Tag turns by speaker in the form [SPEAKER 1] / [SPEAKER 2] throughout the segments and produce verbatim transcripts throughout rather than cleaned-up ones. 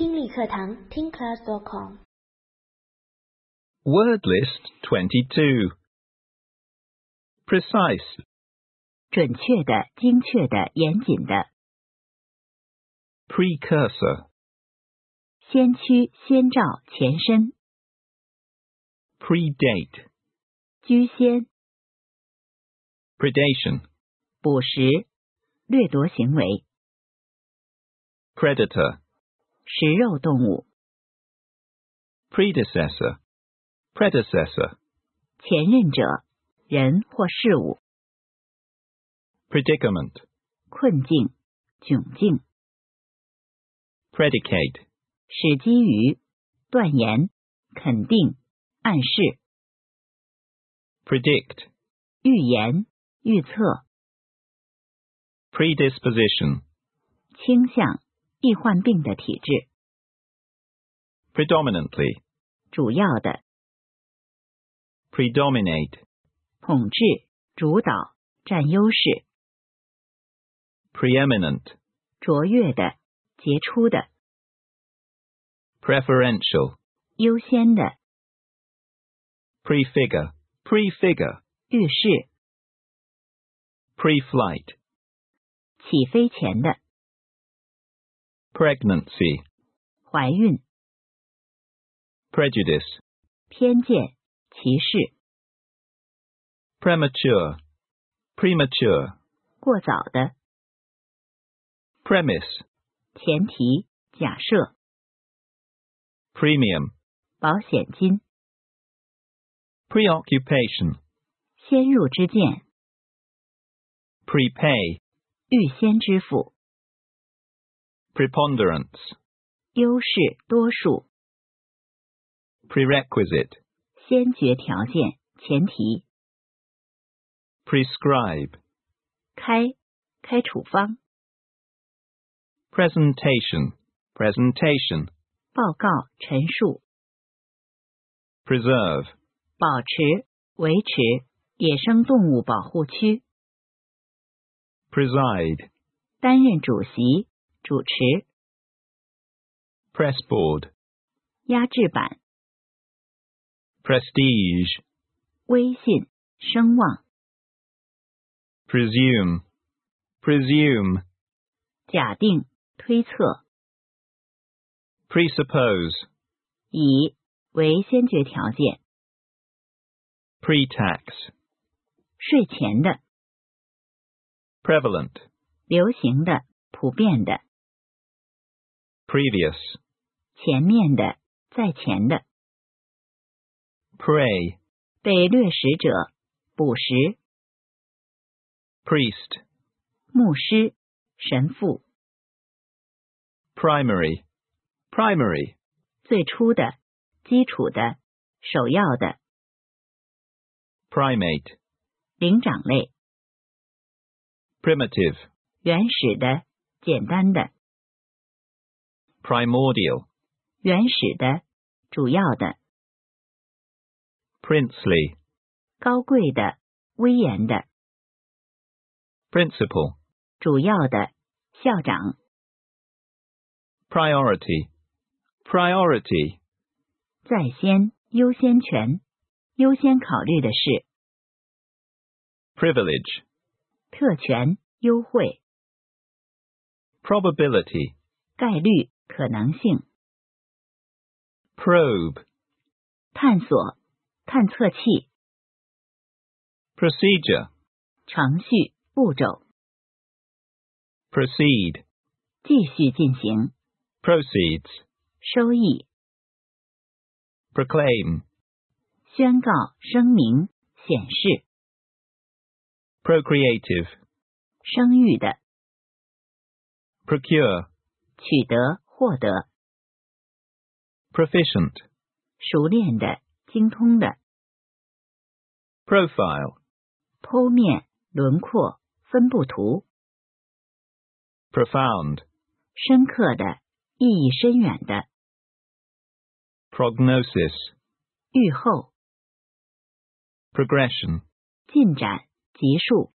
[SPEAKER 1] 听力课堂听 class dot com。
[SPEAKER 2] Word list twenty-two. Precise.
[SPEAKER 3] 准确的、精确的、严谨的。
[SPEAKER 2] Precursor.
[SPEAKER 3] 先驱、先兆、前身。
[SPEAKER 2] Predate.
[SPEAKER 3] 居先。
[SPEAKER 2] Predation.
[SPEAKER 3] 捕食、掠夺行为。
[SPEAKER 2] Predator.
[SPEAKER 3] 食肉动物。
[SPEAKER 2] Predecessor. Predecessor.
[SPEAKER 3] 前任者，人或事物。
[SPEAKER 2] Predicament.
[SPEAKER 3] 困境、窘境。
[SPEAKER 2] Predicate.
[SPEAKER 3] 始基于、断言、肯定、暗示。
[SPEAKER 2] Predict.
[SPEAKER 3] 预言、预测。
[SPEAKER 2] Predisposition.
[SPEAKER 3] 倾向、易患病的体质。
[SPEAKER 2] Predominantly.
[SPEAKER 3] 主要的。
[SPEAKER 2] Predominate.
[SPEAKER 3] 统治、主导、占优势。
[SPEAKER 2] Preeminent.
[SPEAKER 3] 卓越的、杰出的。
[SPEAKER 2] Preferential.
[SPEAKER 3] 优先的。
[SPEAKER 2] Prefigure. Prefigure.
[SPEAKER 3] 预示。
[SPEAKER 2] Preflight.
[SPEAKER 3] 起飞前的。
[SPEAKER 2] Pregnancy.
[SPEAKER 3] 怀孕。
[SPEAKER 2] Prejudice.
[SPEAKER 3] 偏见、歧视。
[SPEAKER 2] Premature. Premature.
[SPEAKER 3] 过早的。
[SPEAKER 2] Premise.
[SPEAKER 3] 前提、假设。
[SPEAKER 2] Premium.
[SPEAKER 3] 保险金。
[SPEAKER 2] Preoccupation.
[SPEAKER 3] 先入之见。
[SPEAKER 2] Prepay.
[SPEAKER 3] 预先支付。
[SPEAKER 2] Preponderance.
[SPEAKER 3] 优势、多数。
[SPEAKER 2] Prerequisite.
[SPEAKER 3] 先决条件、前提。
[SPEAKER 2] Prescribe.
[SPEAKER 3] 开、开处方。
[SPEAKER 2] Presentation. Presentation.
[SPEAKER 3] 报告、陈述。
[SPEAKER 2] Preserve.
[SPEAKER 3] 保持、维持、野生动物保护区。
[SPEAKER 2] Preside.
[SPEAKER 3] 担任主席、主持。
[SPEAKER 2] Pressboard.
[SPEAKER 3] 压制板。
[SPEAKER 2] Prestige.
[SPEAKER 3] 威信、声望。
[SPEAKER 2] Presume. Presume.
[SPEAKER 3] 假定、推测。
[SPEAKER 2] Presuppose.
[SPEAKER 3] 以为先决条件。
[SPEAKER 2] Pretax.
[SPEAKER 3] 税前的。
[SPEAKER 2] Prevalent.
[SPEAKER 3] 流行的、普遍的。
[SPEAKER 2] Previous.
[SPEAKER 3] 前面的、在前的。
[SPEAKER 2] Prey.
[SPEAKER 3] 被掠食者、捕食。
[SPEAKER 2] Priest.
[SPEAKER 3] 牧师、神父。
[SPEAKER 2] Primary. Primary.
[SPEAKER 3] 最初的、基础的、首要的。
[SPEAKER 2] Primate.
[SPEAKER 3] 灵长类。
[SPEAKER 2] Primitive.
[SPEAKER 3] 原始的、简单的。
[SPEAKER 2] Primordial.
[SPEAKER 3] 原始的、主要的。
[SPEAKER 2] Princely.
[SPEAKER 3] 高贵的、威严的。
[SPEAKER 2] Principal.
[SPEAKER 3] 主要的、校长。
[SPEAKER 2] Priority. Priority.
[SPEAKER 3] 在先、优先权、优先考虑的事。
[SPEAKER 2] Privilege.
[SPEAKER 3] 特权、优惠。
[SPEAKER 2] Probability.
[SPEAKER 3] 概率、可能性。
[SPEAKER 2] Probe.
[SPEAKER 3] 探索、探测器。
[SPEAKER 2] Procedure.
[SPEAKER 3] 程序、步骤。
[SPEAKER 2] Proceed.
[SPEAKER 3] 继续进行。
[SPEAKER 2] Proceeds.
[SPEAKER 3] 收益。
[SPEAKER 2] Proclaim.
[SPEAKER 3] 宣告、声明、显示。
[SPEAKER 2] Procreative.
[SPEAKER 3] 生育的。
[SPEAKER 2] Procure.
[SPEAKER 3] 取得、获得。
[SPEAKER 2] Proficient.
[SPEAKER 3] 熟练的、精通的。
[SPEAKER 2] Profile.
[SPEAKER 3] 剖面、轮廓、分布图。
[SPEAKER 2] Profound.
[SPEAKER 3] 深刻的、意义深远的。
[SPEAKER 2] Prognosis.
[SPEAKER 3] 预后。
[SPEAKER 2] Progression.
[SPEAKER 3] 进展、急速。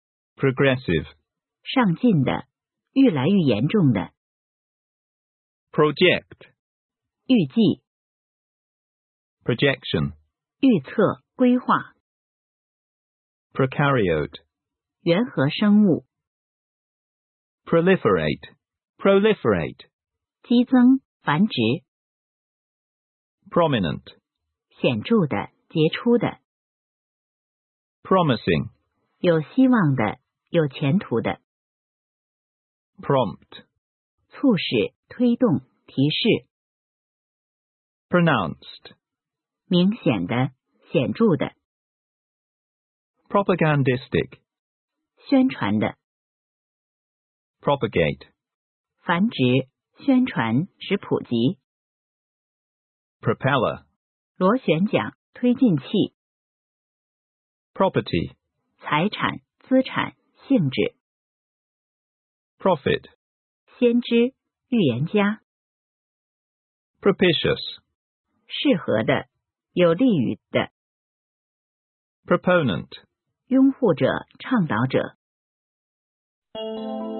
[SPEAKER 2] Progressive.
[SPEAKER 3] 上进的、愈来愈严重的。
[SPEAKER 2] project,
[SPEAKER 3] 预计、
[SPEAKER 2] projection,
[SPEAKER 3] 预测、规划、
[SPEAKER 2] prokaryote,
[SPEAKER 3] 原核生物、
[SPEAKER 2] proliferate, proliferate,
[SPEAKER 3] 激增、繁殖、
[SPEAKER 2] prominent,
[SPEAKER 3] 显著的、杰出的、
[SPEAKER 2] promising,
[SPEAKER 3] 有希望的、有前途的、
[SPEAKER 2] prompt,
[SPEAKER 3] 促使、推动、提示、
[SPEAKER 2] pronounced,
[SPEAKER 3] 明显的、显著的、
[SPEAKER 2] propagandistic,
[SPEAKER 3] 宣传的、
[SPEAKER 2] propagate,
[SPEAKER 3] 繁殖、宣传、使普及、
[SPEAKER 2] propeller,
[SPEAKER 3] 螺旋桨、推进器、
[SPEAKER 2] property,
[SPEAKER 3] 财产、资产、性质、
[SPEAKER 2] prophet,
[SPEAKER 3] 先知、预言家、
[SPEAKER 2] propitious,
[SPEAKER 3] 适合的、有利于的、
[SPEAKER 2] proponent.
[SPEAKER 3] 拥护者、倡导者。